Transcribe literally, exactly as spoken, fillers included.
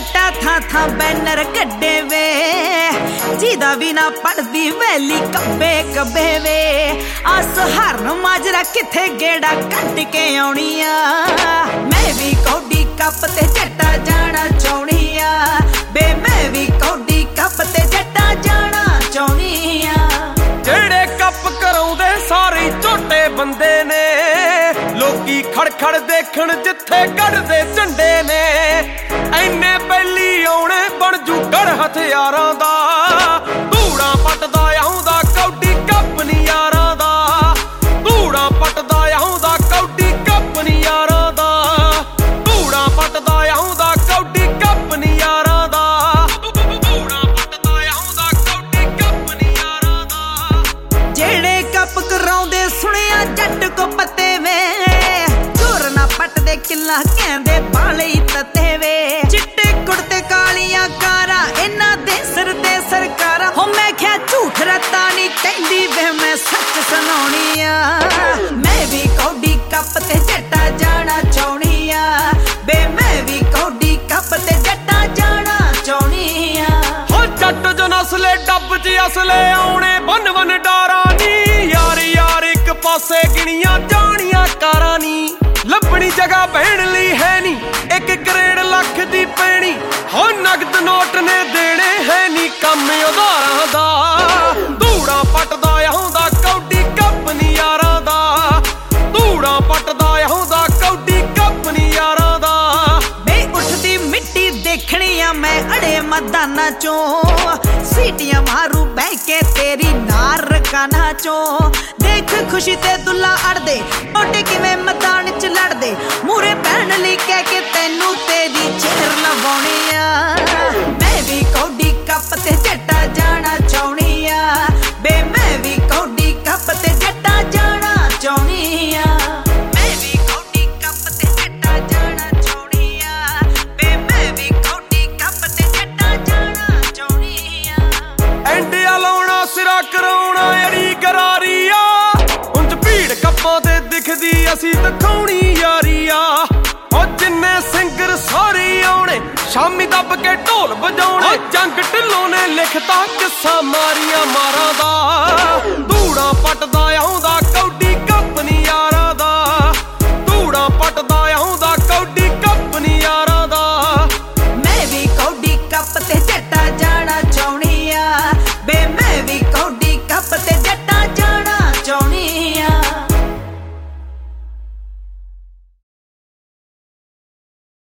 जट्टा था था बैनर कड्डे वे जिदा भी ना पढ़दी वैली कब्बे कब्बे वे आस हर माजरा किथे गेड़ा कट के आउणी आ मैं भी कौडी कप ते जट्टा जाना चाहुणी आ बे मैं भी कौडी कप ते जट्टा जाना चाहुणी आ जेड़े कप कराउंदे सारे झोटे बंदे ने लोकी खड़ खड़ देखण जिथे कढ़दे झंडे ने ऐने बैली आउणे बण जू गढ़ हथियारां दा धूड़ा पटदा आउंदा कौडी कप नी यारां दा धूड़ा पटदा आउंदा कौडी कप नी यारां दा धूड़ा पटदा आउंदा कौडी कप नी यारां दा धूड़ा पटदा आउंदा कौडी कप नी यारां दा जेड़े कप कराउंदे सुनिया जट को पते वे जोर ना पटदे किला कहंदे बाले तते वे चिट्टे कुड़ते कालियां कारा इन्हां दे सिर ते सरकारा हो मैं क्या झूठ रत्ता नी कहंदी वे मैं सच सुनाउणी आ मैं भी कौडी कप ते जट्टा जाना चाहुणी आ बे मैं भी कौडी कप ते जट्टा जाना चाहुणी आ हो जट जो नसले डब च असले आउणे बन बन डारा नी यार यार एक पासे गिणियां जानियां कारां नी लभणी जगह बहन लई है नी एक करेड़ लख दी पैणी हो नगद नोट ने देने है नी कम उधारां दा धूड़ा पटदा आउंदा कौडी कप नी यारां दा धूड़ा पटदा आउंदा कौडी कप नी यारां दा बे उठदी मिट्टी देखणी आ मैं अड़े मैदाना चों सीटियां मारू बह के तेरी नार काना चों देख खुशी ते दुल्ला अड़दे मोटे किवें मैदान च लड़दे मूरे बहन लई कह के तैनू तेरी चेर लवाउणी आ मैं भी कौडी कप ते जट्टा जाना चाहुणी आ बे मैं भी कौडी कप ते जट्टा जाना चाहुणी आ मैं भी कौडी कप ते जट्टा जाना चाहुणी आ बे मैं भी कौडी कप ते जट्टा जाना चाहुणी आ एंडिया लाउणा सिरा कराउणा अड़ी गरारी आ उंज भीड़ कप्पां ते दिखदी असी दिखाउणी यारी आ ओ जिन्ने सिंगर सारे आउणे शामी दब के ढोल बजाउणे जंग ढिल्लों ने लिखता किस्सा मारिया मारां दा धूड़ा पटदा